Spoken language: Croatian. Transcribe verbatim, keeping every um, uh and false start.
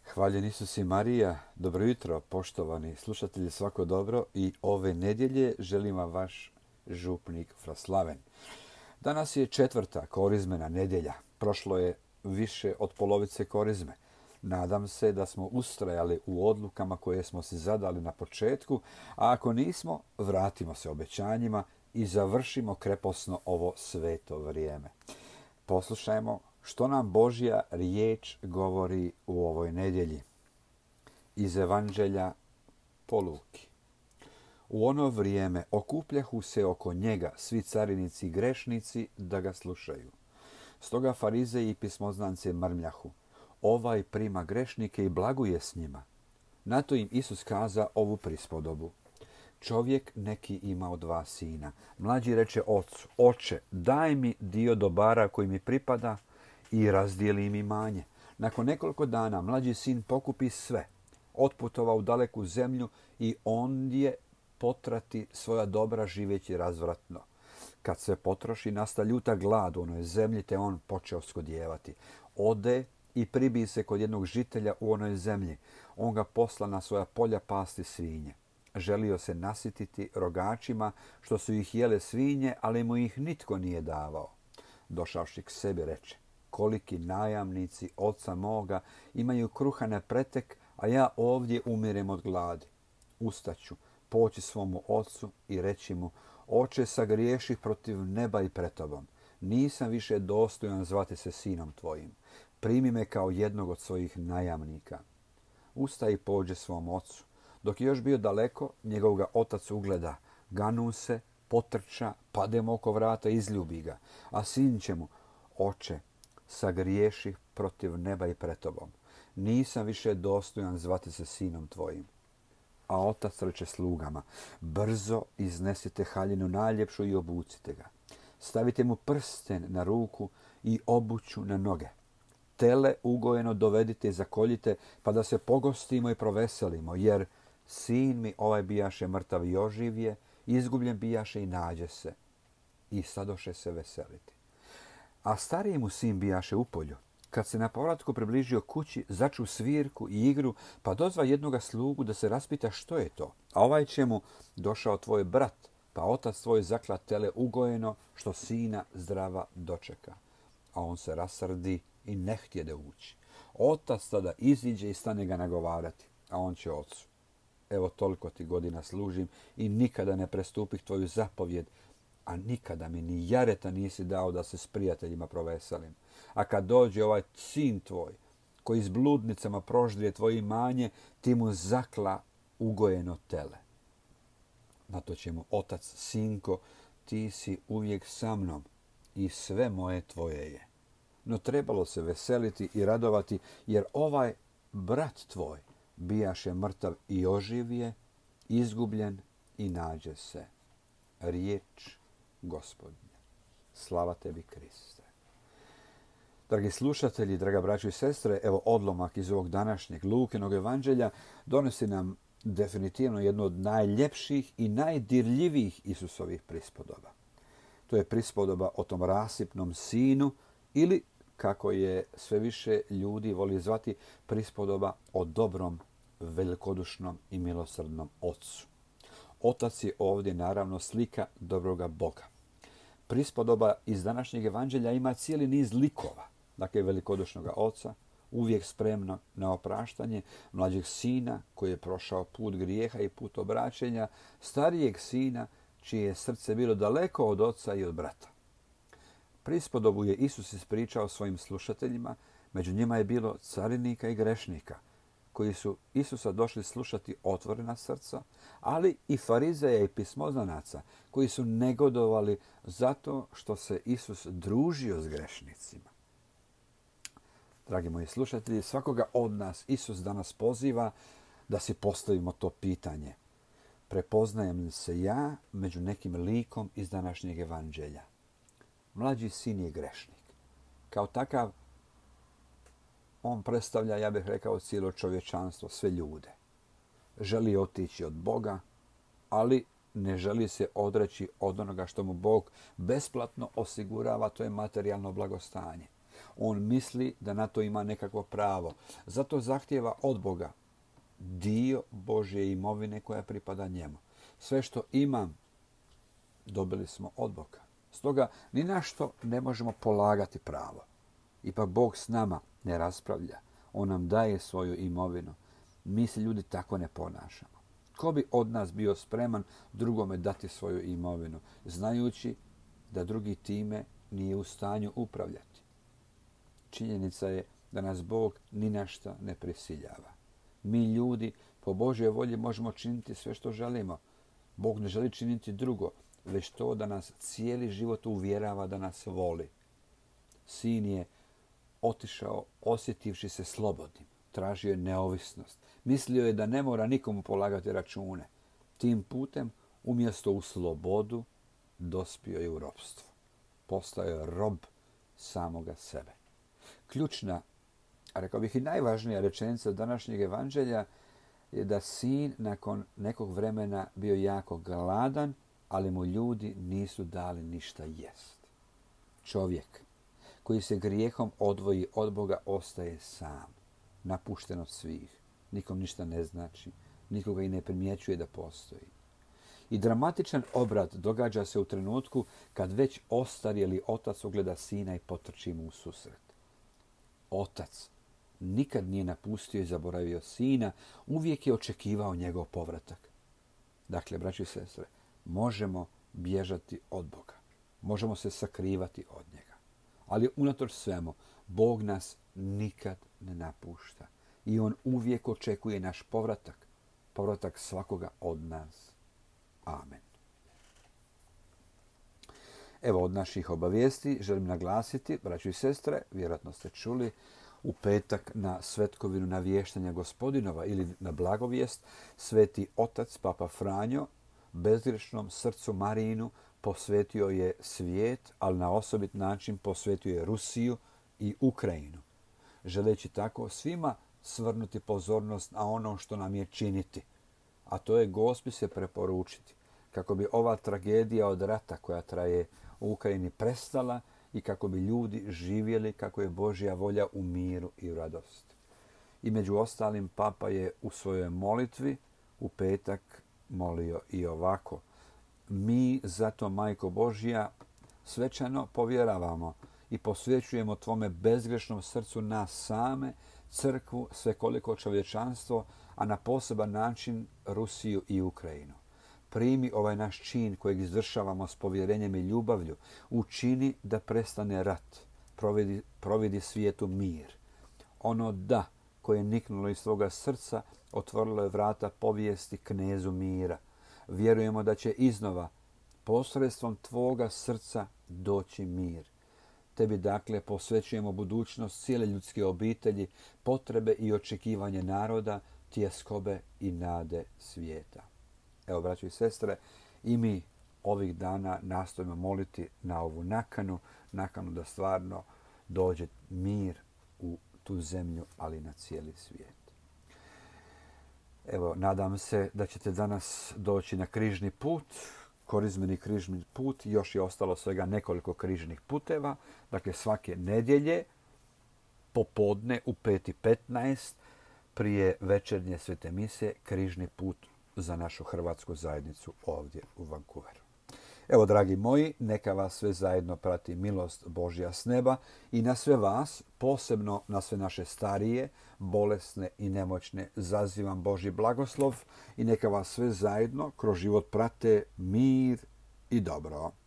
Hvaljen Isus i Marija, dobro jutro poštovani slušatelji, svako dobro i ove nedjelje želim vam vaš župnik Fraslaven. Danas je četvrta korizmena nedjelja, prošlo je više od polovice korizme. Nadam se da smo ustrajali u odlukama koje smo si zadali na početku, a ako nismo, vratimo se obećanjima i završimo kreposno ovo sveto vrijeme. Poslušajmo što nam Božja riječ govori u ovoj nedjelji. Iz Evanđelja po Luki. U ono vrijeme okupljahu se oko njega svi carinici i grešnici da ga slušaju. Stoga farizeji i pismoznanci mrmljahu: ovaj prima grešnike i blaguje s njima. Na to im Isus kaza ovu prispodobu. Čovjek neki imao dva sina. Mlađi reče ocu: oče, daj mi dio dobara koji mi pripada, i razdijeli im imanje. Nakon nekoliko dana mlađi sin pokupi sve, otputovao u daleku zemlju i ondje potrati svoja dobra živeći razvratno. Kad se potroši, nasta ljuta glad u onoj zemlji, te on počeo skodijevati. Ode i pribi se kod jednog žitelja u onoj zemlji. On ga posla na svoja polja pasti svinje. Želio se nasititi rogačima što su ih jele svinje, ali mu ih nitko nije davao. Došavši k sebi reče: koliki najamnici oca moga imaju kruha na pretek, a ja ovdje umirem od gladi. Ustaću, poći svomu ocu i reći mu: oče, sagriješih protiv neba i pred tobom. Nisam više dostojan zvati se sinom tvojim. Primi me kao jednog od svojih najamnika. Ustaje i pođe svom ocu. Dok je još bio daleko, njegov ga otac ugleda, ganu se, potrča, padem oko vrata i izljubi ga. A sin će mu: oče, sagriješih protiv neba i pred tobom. Nisam više dostojan zvati se sinom tvojim. A otac reče slugama: brzo iznesite haljinu najljepšu i obucite ga. Stavite mu prsten na ruku i obuću na noge. Tele ugojeno dovedite i zakoljite, pa da se pogostimo i proveselimo, jer sin mi ovaj bijaše mrtav i oživje, izgubljen bijaše i nađe se. I sadoše se veseliti. A stariji mu sin bijaše u polju. Kad se na povratku približio kući, začu svirku i igru, pa dozva jednoga slugu da se raspita što je to. A ovaj će mu: došao tvoj brat, pa otac tvoj zakla tele ugojeno, što sina zdrava dočeka. A on se rasrdi i ne htjede ući. Otac tada iziđe i stane ga nagovarati. A on će ocu: evo toliko ti godina služim i nikada ne prestupih tvoju zapovjed, a nikada mi ni jareta nisi dao da se s prijateljima proveselim. A kad dođe ovaj sin tvoj, koji s bludnicama proždrije tvoje imanje, ti mu zakla ugojeno tele. Na to će mu otac: sinko, ti si uvijek sa mnom i sve moje tvoje je. No trebalo se veseliti i radovati, jer ovaj brat tvoj bijaše mrtav i oživje, izgubljen i nađe se. Riječ Gospodnja. Slava tebi, Kriste. Dragi slušatelji, draga braćo i sestre, evo odlomak iz ovog današnjeg Lukinog evanđelja donosi nam definitivno jednu od najljepših i najdirljivijih Isusovih prispodoba. To je prispodoba o tom rasipnom sinu, ili, kako je sve više ljudi voli zvati, prispodoba o dobrom, velikodušnom i milosrdnom ocu. Otac je ovdje naravno slika dobroga Boga. Prispodoba iz današnjeg evanđelja ima cijeli niz likova. Dakle, velikodušnog oca, uvijek spremno na opraštanje, mlađeg sina koji je prošao put grijeha i put obraćenja, starijeg sina čije je srce bilo daleko od oca i od brata. Prispodobu je Isus ispričao svojim slušateljima, među njima je bilo carinika i grešnika, koji su Isusa došli slušati otvorena srca, ali i farizeja i pismoznanaca, koji su negodovali zato što se Isus družio s grešnicima. Dragi moji slušatelji, svakoga od nas Isus danas poziva da si postavimo to pitanje: prepoznajem li se ja među nekim likom iz današnjeg evanđelja? Mlađi sin je grešnik. Kao takav, on predstavlja, ja bih rekao, cijelo čovječanstvo, sve ljude. Želi otići od Boga, ali ne želi se odreći od onoga što mu Bog besplatno osigurava, to je materijalno blagostanje. On misli da na to ima nekakvo pravo. Zato zahtijeva od Boga dio Božje imovine koja pripada njemu. Sve što imam, dobili smo od Boga. Stoga ni na što ne možemo polagati pravo. Ipak Bog s nama ne raspravlja. On nam daje svoju imovinu. Mi se ljudi tako ne ponašamo. Ko bi od nas bio spreman drugome dati svoju imovinu, znajući da drugi time nije u stanju upravljati? Činjenica je da nas Bog ni na šta ne prisiljava. Mi ljudi po Božjoj volji možemo činiti sve što želimo. Bog ne želi činiti drugo, već to da nas cijeli život uvjerava da nas voli. Sin je otišao osjetivši se slobodnim. Tražio je neovisnost. Mislio je da ne mora nikomu polagati račune. Tim putem, umjesto u slobodu, dospio je u ropstvo. Postao je rob samoga sebe. Ključna, a rekao bih i najvažnija rečenica današnjeg evanđelja je da sin nakon nekog vremena bio jako gladan, ali mu ljudi nisu dali ništa jest. Čovjek koji se grijehom odvoji od Boga ostaje sam, napušten od svih. Nikom ništa ne znači, nikoga i ne primjećuje da postoji. I dramatičan obrat događa se u trenutku kad već ostarjeli otac ugleda sina i potrči mu u susret. Otac nikad nije napustio i zaboravio sina, uvijek je očekivao njegov povratak. Dakle, braći i sestre, možemo bježati od Boga, možemo se sakrivati od njega. Ali unatoč svemu, Bog nas nikad ne napušta i on uvijek očekuje naš povratak, povratak svakoga od nas. Amen. Evo od naših obavijesti želim naglasiti, braći i sestre, vjerojatno ste čuli, u petak na svetkovinu navještanja Gospodinova ili na blagovijest, sveti otac Papa Franjo bezgrešnom srcu Marijinu posvetio je svijet, ali na osobit način posvetio je Rusiju i Ukrajinu, želeći tako svima svrnuti pozornost na ono što nam je činiti, a to je Gospi se preporučiti, kako bi ova tragedija od rata koja traje u Ukrajini prestala i kako bi ljudi živjeli kako je Božja volja u miru i u radosti. I među ostalim, Papa je u svojoj molitvi u petak molio i ovako: mi zato, Majko Božja, svečano povjeravamo i posvećujemo Tvome bezgrešnom srcu nas same, crkvu, svekoliko čovječanstvo, a na poseban način Rusiju i Ukrajinu. Primi ovaj naš čin kojeg izvršavamo s povjerenjem i ljubavlju. Učini da prestane rat. Providi, providi svijetu mir. Ono da koje je niknulo iz svoga srca otvorilo je vrata povijesti knezu mira. Vjerujemo da će iznova posredstvom Tvoga srca doći mir. Tebi dakle posvećujemo budućnost cijele ljudske obitelji, potrebe i očekivanje naroda, tjeskobe i nade svijeta. Evo, braći i sestre, i mi ovih dana nastojimo moliti na ovu nakanu, nakanu da stvarno dođe mir u tu zemlju, ali na cijeli svijet. Evo, nadam se da ćete danas doći na križni put, korizmeni križni put. Još je ostalo svega nekoliko križnih puteva. Dakle, svake nedjelje popodne u pet i petnaest prije večernje svete mise križni put za našu hrvatsku zajednicu ovdje u Vancouveru. Evo, dragi moji, neka vas sve zajedno prati milost Božja s neba i na sve vas, posebno na sve naše starije, bolesne i nemoćne, zazivam Božji blagoslov i neka vas sve zajedno kroz život prate mir i dobro.